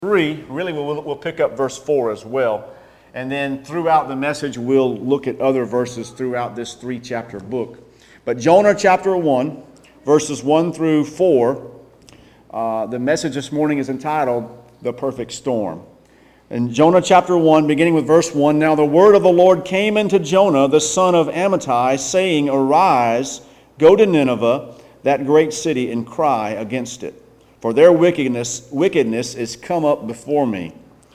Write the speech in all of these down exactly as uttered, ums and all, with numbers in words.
three, really we'll, we'll pick up verse four as well. And then throughout the message, we'll look at other verses throughout this three-chapter book. But Jonah chapter one, verses one through four, uh, the message this morning is entitled, The Perfect Storm. In Jonah chapter one, beginning with verse one, Now the word of the Lord came unto Jonah, the son of Amittai, saying, Arise, go to Nineveh, that great city, and cry against it. For their wickedness, wickedness is come up before me.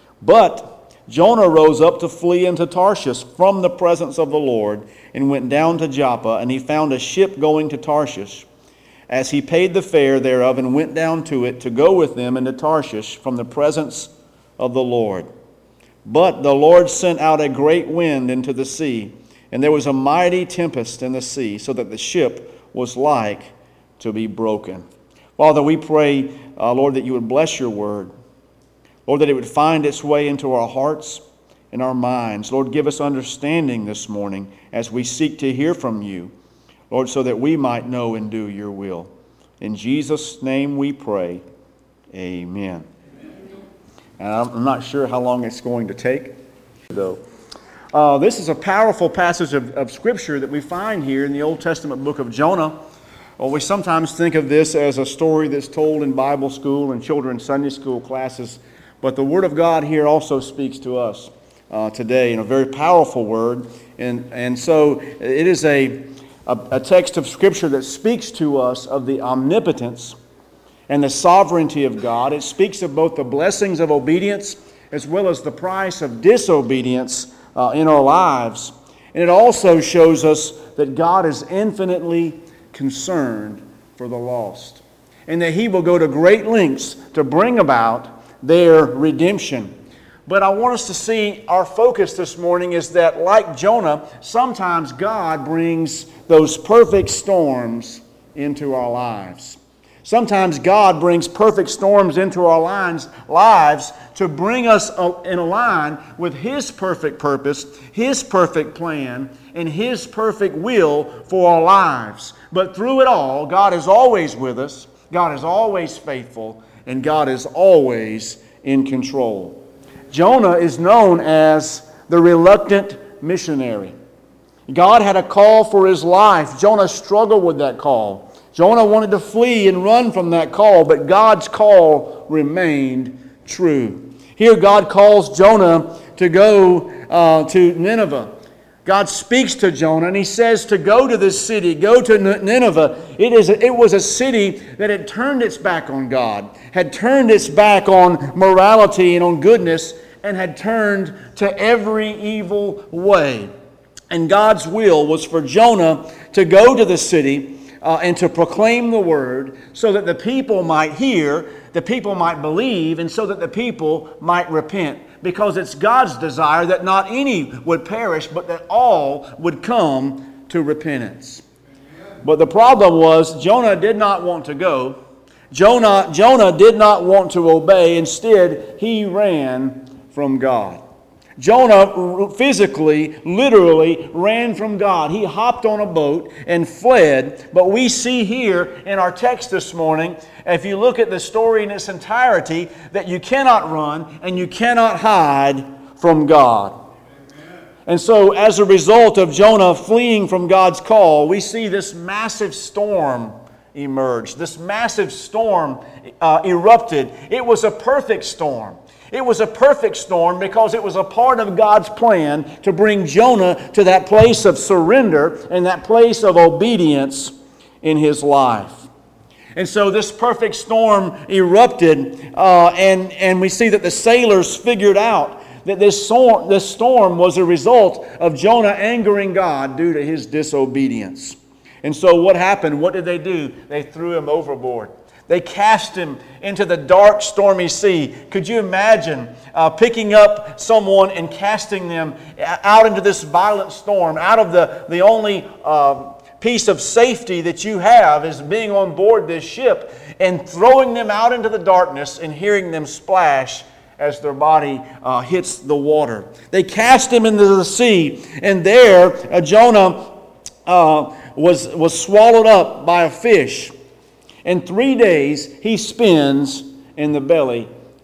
But Jonah rose up to flee into Tarshish from the presence of the Lord, and went down to Joppa, and he found a ship going to Tarshish. As he paid the fare thereof, and went down to it to go with them into Tarshish from the presence of the Lord. But the Lord sent out a great wind into the sea, and there was a mighty tempest in the sea, so that the ship was like to be broken. Father, we pray, uh, Lord, that you would bless your word. Lord, that it would find its way into our hearts and our minds. Lord, give us understanding this morning as we seek to hear from you. Lord, so that we might know and do your will. In Jesus' name we pray. Amen. And I'm not sure how long it's going to take, though. Uh, this is a powerful passage of, of Scripture that we find here in the Old Testament book of Jonah. Well, we sometimes think of this as a story that's told in Bible school and children's Sunday school classes, but the Word of God here also speaks to us uh, today in a very powerful word. And, and so it is a, a, a text of Scripture that speaks to us of the omnipotence and the sovereignty of God. It speaks of both the blessings of obedience as well as the price of disobedience uh, in our lives. And it also shows us that God is infinitely concerned for the lost, and that He will go to great lengths to bring about their redemption. But I want us to see our focus this morning is that, like Jonah, sometimes God brings those perfect storms into our lives. Sometimes God brings perfect storms into our lives, lives to bring us in a line with His perfect purpose, His perfect plan, and His perfect will for our lives. But through it all, God is always with us, God is always faithful, and God is always in control. Jonah is known as the reluctant missionary. God had a call for his life. Jonah struggled with that call. Jonah wanted to flee and run from that call, but God's call remained true. Here God calls Jonah to go uh, to Nineveh. God speaks to Jonah and He says to go to this city, go to Nineveh. It is a, it was a city that had turned its back on God, had turned its back on morality and on goodness, and had turned to every evil way. And God's will was for Jonah to go to the city Uh, and to proclaim the word so that the people might hear, the people might believe, and so that the people might repent. Because it's God's desire that not any would perish, but that all would come to repentance. But the problem was Jonah did not want to go. Jonah, Jonah did not want to obey. Instead, he ran from God. Jonah physically, literally ran from God. He hopped on a boat and fled. But we see here in our text this morning, if you look at the story in its entirety, that you cannot run and you cannot hide from God. And so as a result of Jonah fleeing from God's call, we see this massive storm emerge. This massive storm uh, erupted. It was a perfect storm. It was a perfect storm because it was a part of God's plan to bring Jonah to that place of surrender and that place of obedience in his life. And so this perfect storm erupted, uh, and, and we see that the sailors figured out that this storm, this storm was a result of Jonah angering God due to his disobedience. And so what happened? What did they do? They threw him overboard. They cast him into the dark, stormy sea. Could you imagine uh, picking up someone and casting them out into this violent storm, out of the, the only uh, piece of safety that you have is being on board this ship, and throwing them out into the darkness and hearing them splash as their body uh, hits the water. They cast him into the sea, and there uh, Jonah uh, was, was swallowed up by a fish. And three days he spends in the belly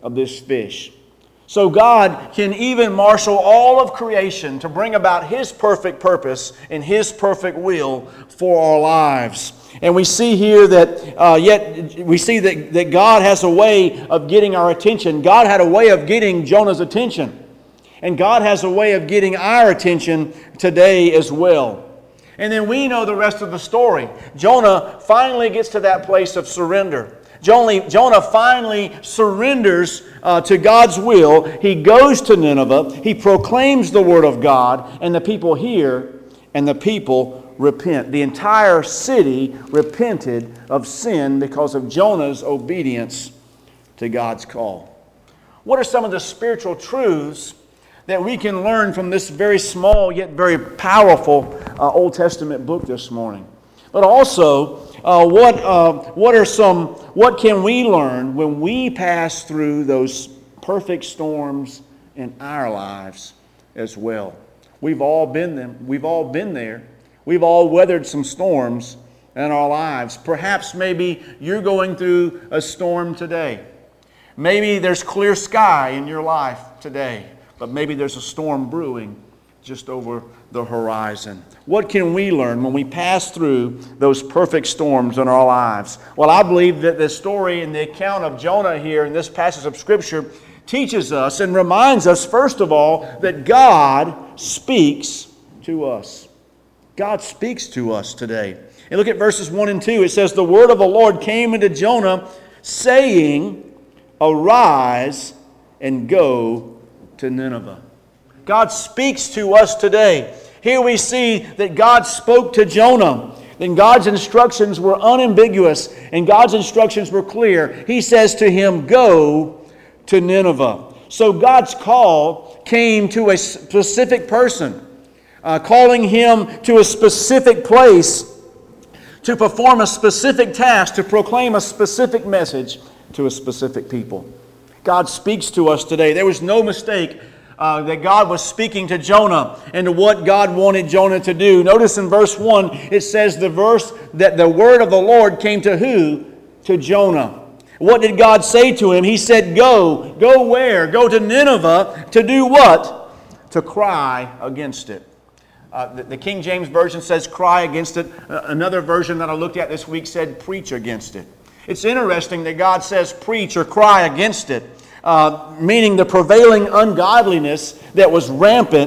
of this fish. So God can even marshal all of creation to bring about His perfect purpose and His perfect will for our lives. And we see here that, uh, yet we see that, that God has a way of getting our attention. God had a way of getting Jonah's attention. And God has a way of getting our attention today as well. And then we know the rest of the story. Jonah finally gets to that place of surrender. Jonah finally surrenders uh, to God's will. He goes to Nineveh. He proclaims the word of God. And the people hear and the people repent. The entire city repented of sin because of Jonah's obedience to God's call. What are some of the spiritual truths that we can learn from this very small yet very powerful uh, Old Testament book this morning? But also, uh, what uh, what are some what can we learn when we pass through those perfect storms in our lives as well? We've all been them. We've all been there. We've all weathered some storms in our lives. Perhaps maybe you're going through a storm today. Maybe there's clear sky in your life today, but maybe there's a storm brewing just over the horizon. What can we learn when we pass through those perfect storms in our lives? Well, I believe that the story and the account of Jonah here in this passage of Scripture teaches us and reminds us, first of all, that God speaks to us. God speaks to us today. And look at verses one and two. It says, "The word of the Lord came unto Jonah, saying, Arise and go to Nineveh." God speaks to us today. Here we see that God spoke to Jonah. Then God's instructions were unambiguous and God's instructions were clear. He says to him, "Go to Nineveh." So God's call came to a specific person, uh, calling him to a specific place to perform a specific task, to proclaim a specific message to a specific people. God speaks to us today. There was no mistake Uh, that God was speaking to Jonah and to what God wanted Jonah to do. Notice in verse one, it says the verse that the word of the Lord came to who? To Jonah. What did God say to him? He said, go. Go where? Go to Nineveh to do what? To cry against it. Uh, the, the King James Version says cry against it. Uh, another version that I looked at this week said preach against it. It's interesting that God says preach or cry against it. Uh, meaning the prevailing ungodliness that was rampant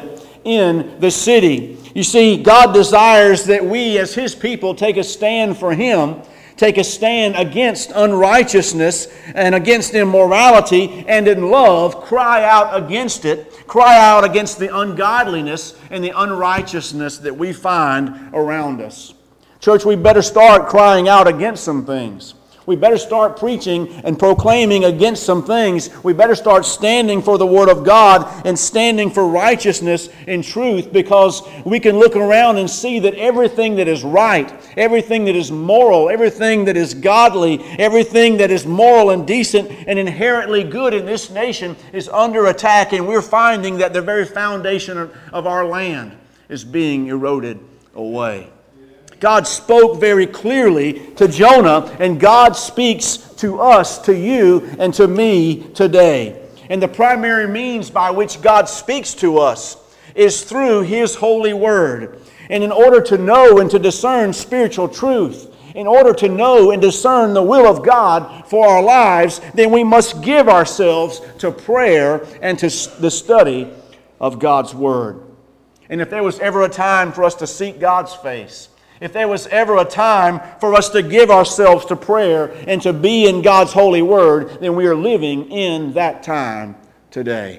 in the city. You see, God desires that we as His people take a stand for Him, take a stand against unrighteousness and against immorality, and in love cry out against it, cry out against the ungodliness and the unrighteousness that we find around us. Church, we better start crying out against some things. We better start preaching and proclaiming against some things. We better start standing for the Word of God and standing for righteousness and truth, because we can look around and see that everything that is right, everything that is moral, everything that is godly, everything that is moral and decent and inherently good in this nation is under attack, and we're finding that the very foundation of, of our land is being eroded away. God spoke very clearly to Jonah, and God speaks to us, to you, and to me today. And the primary means by which God speaks to us is through His holy word. And in order to know and to discern spiritual truth, in order to know and discern the will of God for our lives, then we must give ourselves to prayer and to the study of God's word. And if there was ever a time for us to seek God's face, if there was ever a time for us to give ourselves to prayer and to be in God's holy word, then we are living in that time today.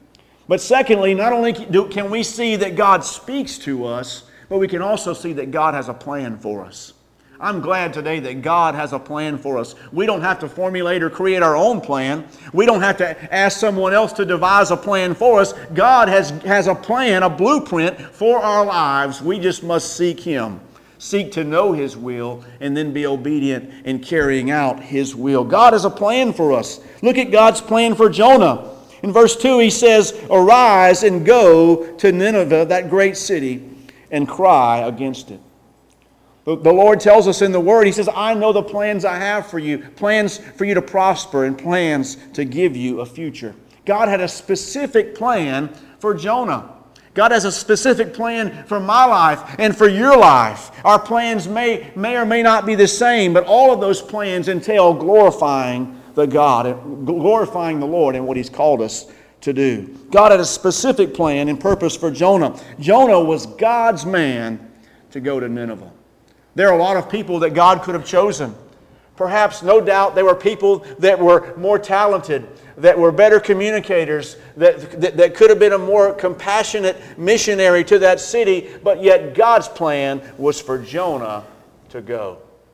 But secondly, not only can we see that God speaks to us, but we can also see that God has a plan for us. I'm glad today that God has a plan for us. We don't have to formulate or create our own plan. We don't have to ask someone else to devise a plan for us. God has, has a plan, a blueprint for our lives. We just must seek Him. Seek to know His will, and then be obedient in carrying out His will. God has a plan for us. Look at God's plan for Jonah. In verse two, He says, "Arise and go to Nineveh, that great city, and cry against it." The, the Lord tells us in the Word, He says, I know the plans I have for you, plans for you to prosper and plans to give you a future. God had a specific plan for Jonah. God has a specific plan for my life and for your life. Our plans may, may or may not be the same, but all of those plans entail glorifying the God, glorifying the Lord and what He's called us to do. God had a specific plan and purpose for Jonah. Jonah was God's man to go to Nineveh. There are a lot of people that God could have chosen. Perhaps, no doubt, there were people that were more talented, that were better communicators, that, that, that could have been a more compassionate missionary to that city, but yet God's plan was for Jonah to go.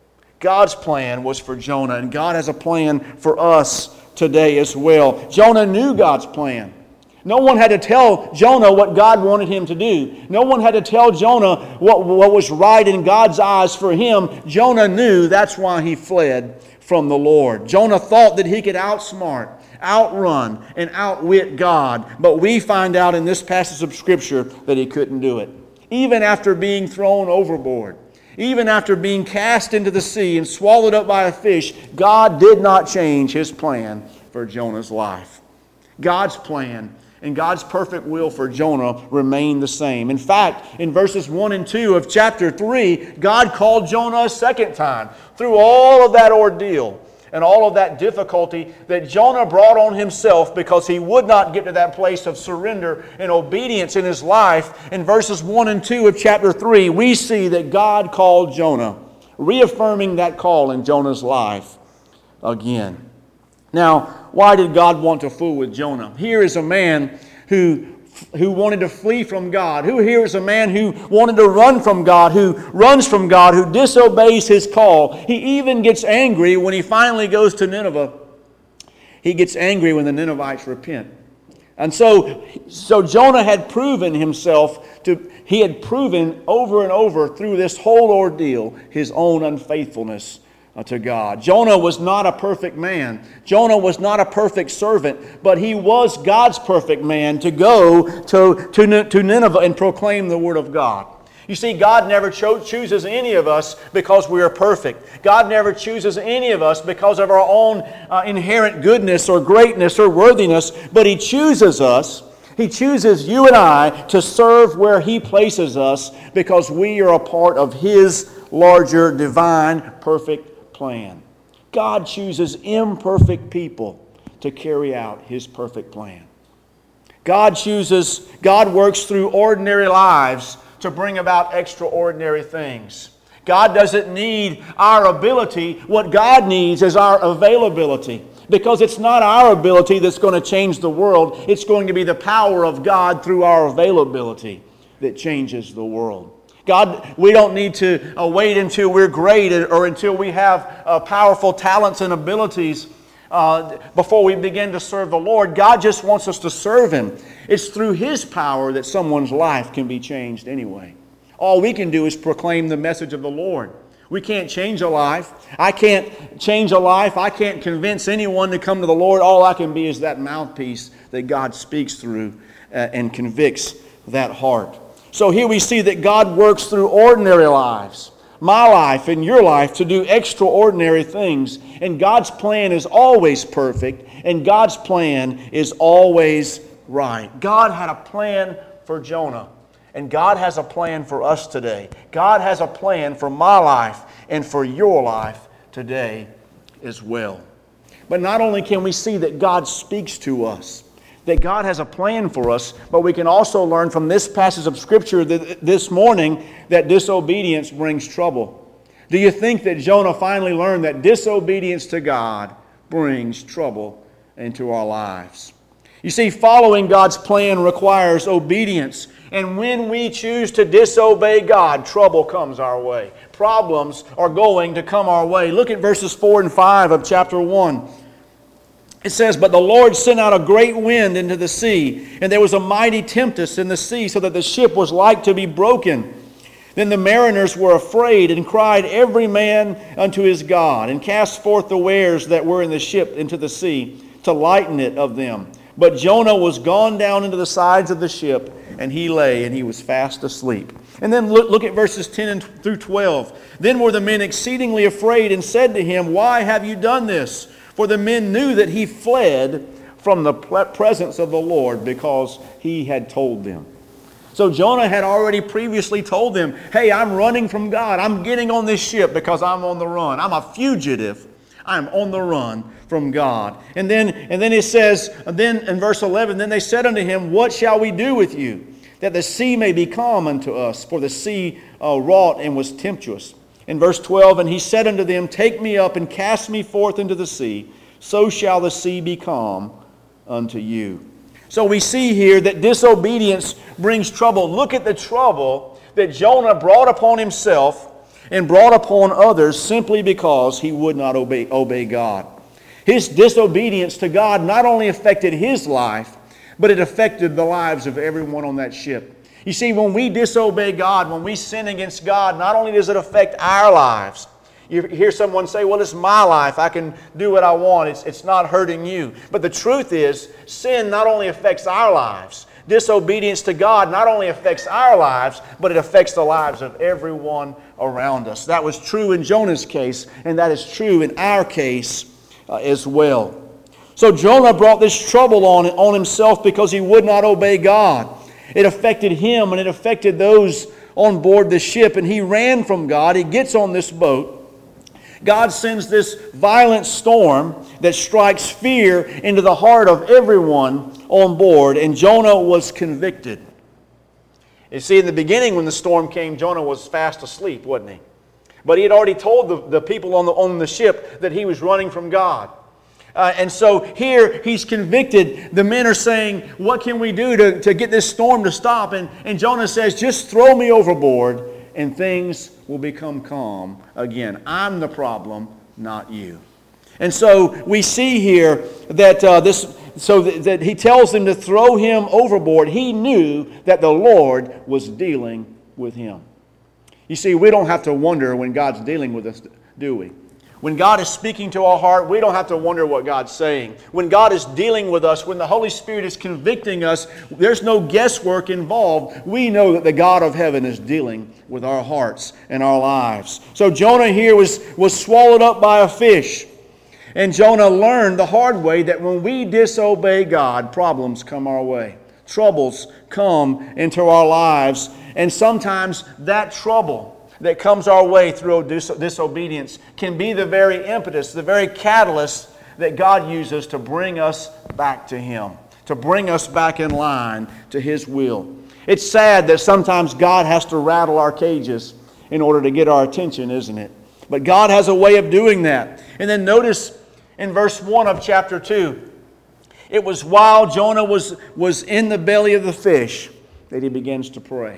God's plan was for Jonah, and God has a plan for us today as well. Jonah knew God's plan. No one had to tell Jonah what God wanted him to do. No one had to tell Jonah what, what was right in God's eyes for him. Jonah knew. That's why he fled from the Lord. Jonah thought that he could outsmart, outrun, and outwit God. But we find out in this passage of Scripture that he couldn't do it. Even after being thrown overboard, even after being cast into the sea and swallowed up by a fish, God did not change His plan for Jonah's life. God's plan and God's perfect will for Jonah remained the same. In fact, in verses one and two of chapter three, God called Jonah a second time. Through all of that ordeal and all of that difficulty that Jonah brought on himself because he would not get to that place of surrender and obedience in his life, in verses one and two of chapter three, we see that God called Jonah, reaffirming that call in Jonah's life again. Now, why did God want to fool with Jonah? Here is a man who, who wanted to flee from God. Who here is a man who wanted to run from God, who runs from God, who disobeys His call. He even gets angry when he finally goes to Nineveh. He gets angry when the Ninevites repent. And so, so Jonah had proven himself to, he had proven over and over through this whole ordeal his own unfaithfulness to God. Jonah was not a perfect man. Jonah was not a perfect servant, but he was God's perfect man to go to, to, to Nineveh and proclaim the Word of God. You see, God never cho- chooses any of us because we are perfect. God never chooses any of us because of our own uh, inherent goodness or greatness or worthiness, but He chooses us. He chooses you and I to serve where He places us because we are a part of His larger, divine, perfect plan. God chooses imperfect people to carry out His perfect plan. God chooses, God works through ordinary lives to bring about extraordinary things. God doesn't need our ability. What God needs is our availability. Because it's not our ability that's going to change the world. It's going to be the power of God through our availability that changes the world. God, we don't need to uh, wait until we're great or until we have uh, powerful talents and abilities uh, before we begin to serve the Lord. God just wants us to serve Him. It's through His power that someone's life can be changed anyway. All we can do is proclaim the message of the Lord. We can't change a life. I can't change a life. I can't convince anyone to come to the Lord. All I can be is that mouthpiece that God speaks through uh, and convicts that heart. So here we see that God works through ordinary lives, my life and your life, to do extraordinary things. And God's plan is always perfect, and God's plan is always right. God had a plan for Jonah, and God has a plan for us today. God has a plan for my life and for your life today as well. But not only can we see that God speaks to us, that God has a plan for us, but we can also learn from this passage of Scripture that this morning that disobedience brings trouble. Do you think that Jonah finally learned that disobedience to God brings trouble into our lives? You see, following God's plan requires obedience. And when we choose to disobey God, trouble comes our way. Problems are going to come our way. Look at verses four and five of chapter one. It says, "But the Lord sent out a great wind into the sea, and there was a mighty tempest in the sea, so that the ship was like to be broken. Then the mariners were afraid, and cried every man unto his God, and cast forth the wares that were in the ship into the sea, to lighten it of them. But Jonah was gone down into the sides of the ship, and he lay, and he was fast asleep. And then look, look at verses ten through twelve. Then were the men exceedingly afraid, and said to him, Why have you done this? For the men knew that he fled from the presence of the Lord, because he had told them. So Jonah had already previously told them, hey, I'm running from God. I'm getting on this ship because I'm on the run. I'm a fugitive. I'm on the run from God. And then, and then it says, then in verse eleven, then they said unto him, What shall we do with you, that the sea may be calm unto us? For the sea uh, wrought and was tempestuous. In verse twelve, and he said unto them, Take me up and cast me forth into the sea, so shall the sea be calm unto you. So we see here that disobedience brings trouble. Look at the trouble that Jonah brought upon himself and brought upon others simply because he would not obey, obey God. His disobedience to God not only affected his life, but it affected the lives of everyone on that ship. You see, when we disobey God, when we sin against God, not only does it affect our lives. You hear someone say, well, it's my life. I can do what I want. It's, it's not hurting you. But the truth is, sin not only affects our lives. Disobedience to God not only affects our lives, but it affects the lives of everyone around us. That was true in Jonah's case, and that is true in our case uh, as well. So Jonah brought this trouble on, on himself because he would not obey God. It affected him, and it affected those on board the ship, and he ran from God. He gets on this boat. God sends this violent storm that strikes fear into the heart of everyone on board, and Jonah was convicted. You see, in the beginning when the storm came, Jonah was fast asleep, wasn't he? But he had already told the, the people on the, on the ship that he was running from God. Uh, and so here he's convicted. The men are saying, what can we do to, to get this storm to stop? And, and Jonah says, just throw me overboard and things will become calm again. I'm the problem, not you. And so we see here that uh, this, so that, that he tells them to throw him overboard. He knew that the Lord was dealing with him. You see, we don't have to wonder when God's dealing with us, do we? When God is speaking to our heart, we don't have to wonder what God's saying. When God is dealing with us, when the Holy Spirit is convicting us, there's no guesswork involved. We know that the God of heaven is dealing with our hearts and our lives. So Jonah here was, was swallowed up by a fish. And Jonah learned the hard way that when we disobey God, problems come our way. Troubles come into our lives. And sometimes that trouble that comes our way through dis- disobedience can be the very impetus, the very catalyst that God uses to bring us back to Him, to bring us back in line to His will. It's sad that sometimes God has to rattle our cages in order to get our attention, isn't it? But God has a way of doing that. And then notice in verse one of chapter two, it was while Jonah was, was in the belly of the fish that he begins to pray.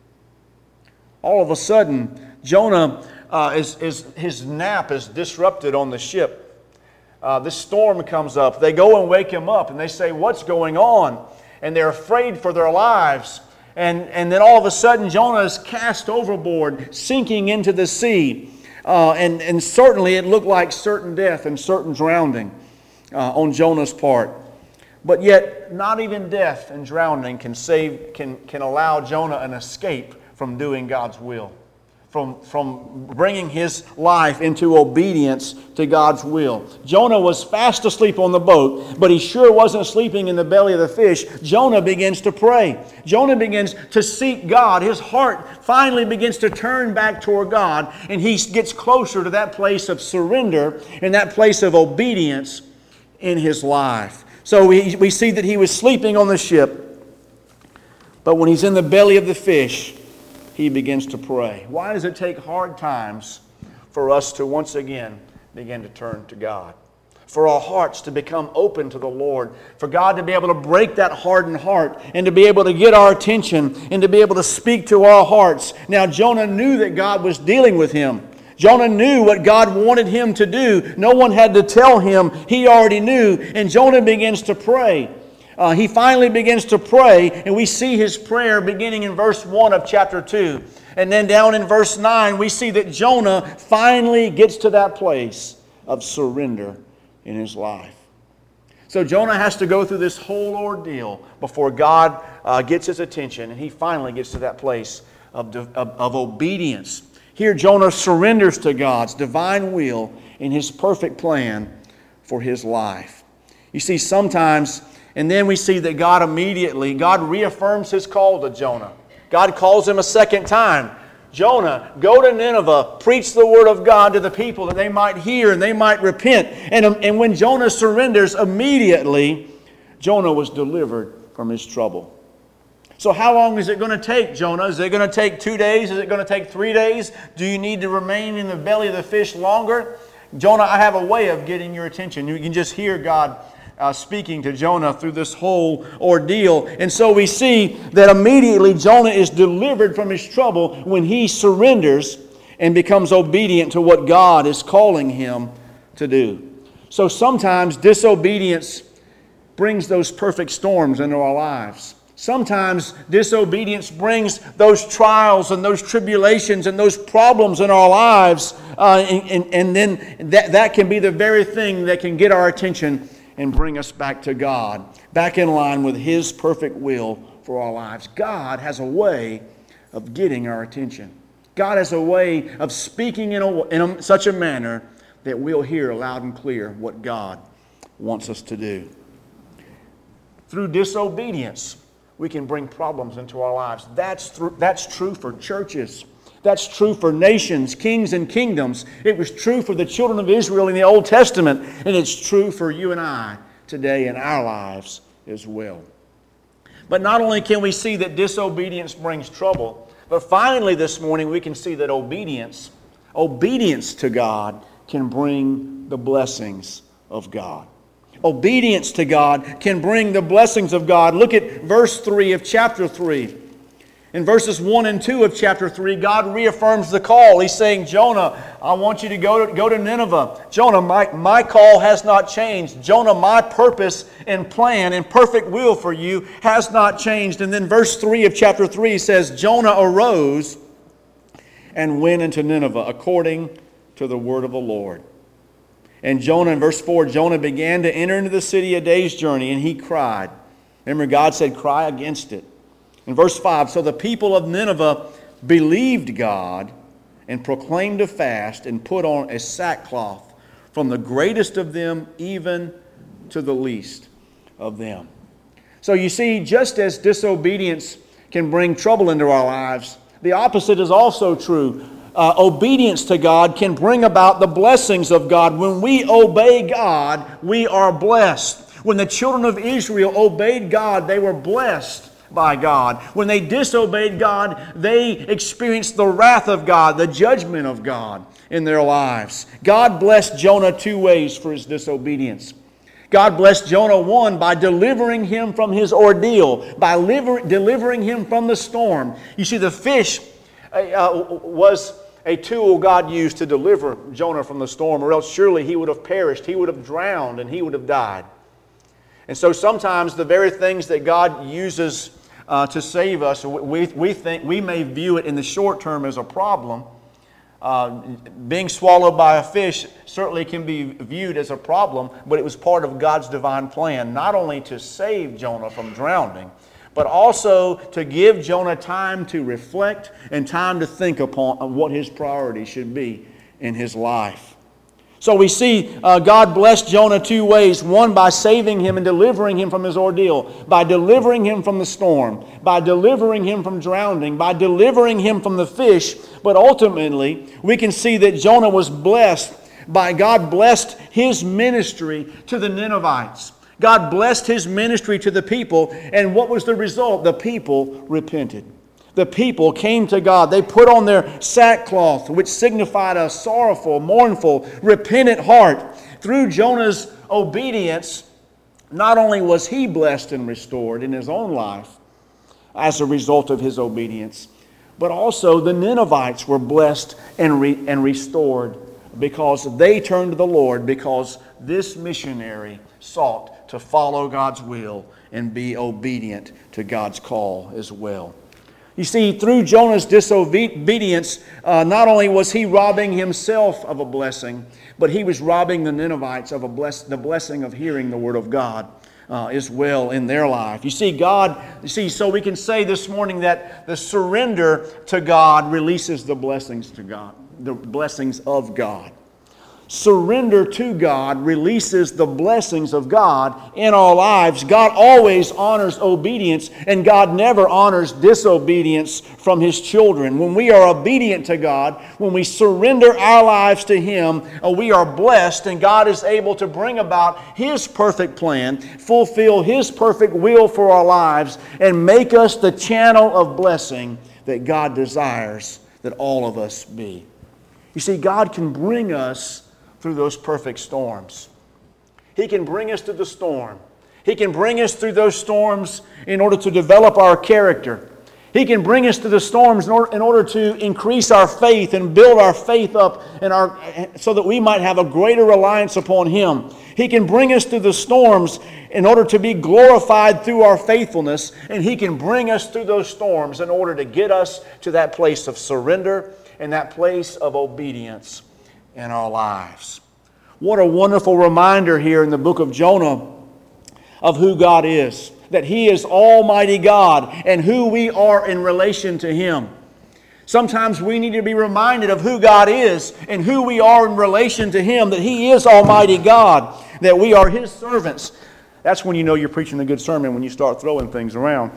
All of a sudden, Jonah, uh, is, is, his nap is disrupted on the ship. Uh, this storm comes up. They go and wake him up, and they say, what's going on? And they're afraid for their lives. And, and then all of a sudden, Jonah is cast overboard, sinking into the sea. Uh, and, and certainly it looked like certain death and certain drowning uh, on Jonah's part. But yet, not even death and drowning can save, can, can allow Jonah an escape from doing God's will, from, from bringing his life into obedience to God's will. Jonah was fast asleep on the boat, but he sure wasn't sleeping in the belly of the fish. Jonah begins to pray. Jonah begins to seek God. His heart finally begins to turn back toward God, and he gets closer to that place of surrender and that place of obedience in his life. So we, we see that he was sleeping on the ship, but when he's in the belly of the fish, he begins to pray. Why does it take hard times for us to once again begin to turn to God? For our hearts to become open to the Lord. For God to be able to break that hardened heart and to be able to get our attention and to be able to speak to our hearts. Now Jonah knew that God was dealing with him. Jonah knew what God wanted him to do. No one had to tell him. He already knew. And Jonah begins to pray. Uh, he finally begins to pray, and we see his prayer beginning in verse one of chapter two. And then down in verse nine, we see that Jonah finally gets to that place of surrender in his life. So Jonah has to go through this whole ordeal before God uh, gets his attention, and he finally gets to that place of, of, of obedience. Here Jonah surrenders to God's divine will in His perfect plan for his life. You see, sometimes, and then we see that God immediately, God reaffirms His call to Jonah. God calls him a second time. Jonah, go to Nineveh, preach the word of God to the people that they might hear and they might repent. And, and when Jonah surrenders, immediately Jonah was delivered from his trouble. So how long is it going to take, Jonah? Is it going to take two days? Is it going to take three days? Do you need to remain in the belly of the fish longer? Jonah, I have a way of getting your attention. You can just hear God Uh, speaking to Jonah through this whole ordeal. And so we see that immediately Jonah is delivered from his trouble when he surrenders and becomes obedient to what God is calling him to do. So sometimes disobedience brings those perfect storms into our lives. Sometimes disobedience brings those trials and those tribulations and those problems in our lives. Uh, and, and, and then that, that can be the very thing that can get our attention and bring us back to God, back in line with His perfect will for our lives. God has a way of getting our attention. God has a way of speaking in, a, in a, such a manner that we'll hear loud and clear what God wants us to do. Through disobedience, we can bring problems into our lives. That's, th- that's true for churches. That's true for nations, kings, and kingdoms. It was true for the children of Israel in the Old Testament, and it's true for you and I today in our lives as well. But not only can we see that disobedience brings trouble, but finally this morning we can see that obedience, obedience to God can bring the blessings of God. Obedience to God can bring the blessings of God. Look at verse three of chapter three. In verses one and two of chapter three, God reaffirms the call. He's saying, Jonah, I want you to go to, go to Nineveh. Jonah, my, my call has not changed. Jonah, my purpose and plan and perfect will for you has not changed. And then verse three of chapter three says, Jonah arose and went into Nineveh according to the word of the Lord. And Jonah, in verse four, Jonah began to enter into the city a day's journey, and he cried. Remember, God said, cry against it. In verse five, so the people of Nineveh believed God and proclaimed a fast and put on a sackcloth, from the greatest of them even to the least of them. So you see, just as disobedience can bring trouble into our lives, the opposite is also true. Uh, obedience to God can bring about the blessings of God. When we obey God, we are blessed. When the children of Israel obeyed God, they were blessed by God. When they disobeyed God, they experienced the wrath of God, the judgment of God in their lives. God blessed Jonah two ways for his disobedience. God blessed Jonah, one, by delivering him from his ordeal, by liver- delivering him from the storm. You see, the fish uh, was a tool God used to deliver Jonah from the storm, or else surely he would have perished, he would have drowned, and he would have died. And so sometimes the very things that God uses uh, to save us, we, we think we may view it in the short term as a problem. Uh, being swallowed by a fish certainly can be viewed as a problem, but it was part of God's divine plan, not only to save Jonah from drowning, but also to give Jonah time to reflect and time to think upon what his priorities should be in his life. So we see uh, God blessed Jonah two ways. One, by saving him and delivering him from his ordeal. By delivering him from the storm. By delivering him from drowning. By delivering him from the fish. But ultimately, we can see that Jonah was blessed by God blessed his ministry to the Ninevites. God blessed his ministry to the people. And what was the result? The people repented. The people came to God. They put on their sackcloth, which signified a sorrowful, mournful, repentant heart. Through Jonah's obedience, not only was he blessed and restored in his own life as a result of his obedience, but also the Ninevites were blessed and, re- and restored because they turned to the Lord, because this missionary sought to follow God's will and be obedient to God's call as well. You see, through Jonah's disobedience, uh, not only was he robbing himself of a blessing, but he was robbing the Ninevites of a bless, the blessing of hearing the Word of God uh, as well in their life. You see, God, you see, so we can say this morning that the surrender to God releases the blessings to God, the blessings of God. Surrender to God releases the blessings of God in our lives. God always honors obedience, and God never honors disobedience from His children. When we are obedient to God, when we surrender our lives to Him, we are blessed, and God is able to bring about His perfect plan, fulfill His perfect will for our lives, and make us the channel of blessing that God desires that all of us be. You see, God can bring us through those perfect storms. He can bring us through the storm. He can bring us through those storms in order to develop our character. He can bring us through the storms in order, in order to increase our faith and build our faith up and our, so that we might have a greater reliance upon Him. He can bring us through the storms in order to be glorified through our faithfulness, and He can bring us through those storms in order to get us to that place of surrender and that place of obedience in our lives. What a wonderful reminder here in the book of Jonah of who God is. That He is Almighty God and who we are in relation to Him. Sometimes we need to be reminded of who God is and who we are in relation to Him. That He is Almighty God. That we are His servants. That's when you know you're preaching a good sermon, when you start throwing things around.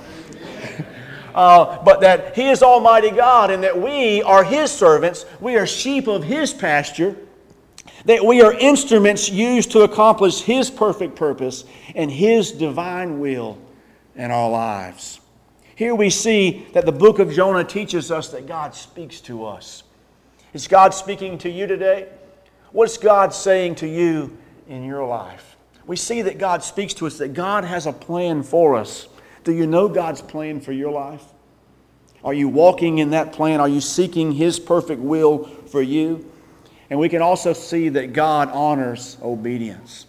Uh, but that He is Almighty God and that we are His servants. We are sheep of His pasture. That we are instruments used to accomplish His perfect purpose and His divine will in our lives. Here we see that the book of Jonah teaches us that God speaks to us. Is God speaking to you today? What's God saying to you in your life? We see that God speaks to us, that God has a plan for us. Do you know God's plan for your life? Are you walking in that plan? Are you seeking His perfect will for you? And we can also see that God honors obedience.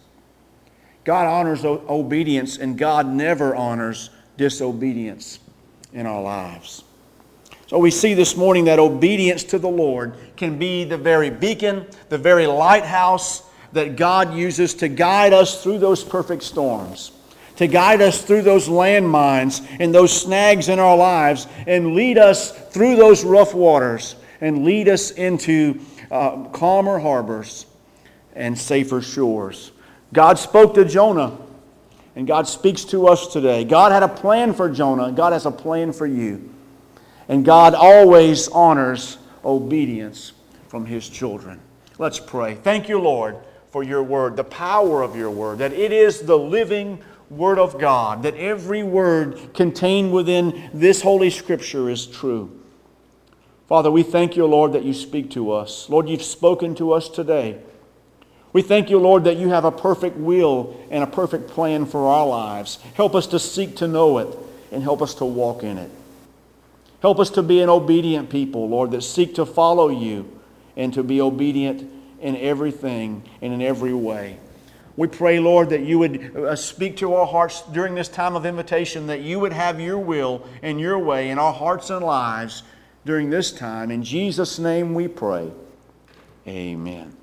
God honors o- obedience, and God never honors disobedience in our lives. So we see this morning that obedience to the Lord can be the very beacon, the very lighthouse that God uses to guide us through those perfect storms, to guide us through those landmines and those snags in our lives, and lead us through those rough waters, and lead us into uh, calmer harbors and safer shores. God spoke to Jonah, and God speaks to us today. God had a plan for Jonah, and God has a plan for you. And God always honors obedience from His children. Let's pray. Thank you, Lord, for your word, the power of your word, that it is the living Word of God, that every word contained within this Holy Scripture is true. Father, we thank you, Lord, that you speak to us. Lord, you've spoken to us today. We thank you, Lord, that you have a perfect will and a perfect plan for our lives. Help us to seek to know it and help us to walk in it. Help us to be an obedient people, Lord, that seek to follow you and to be obedient in everything and in every way. We pray, Lord, that you would uh, speak to our hearts during this time of invitation, that you would have your will and your way in our hearts and lives during this time. In Jesus' name we pray. Amen.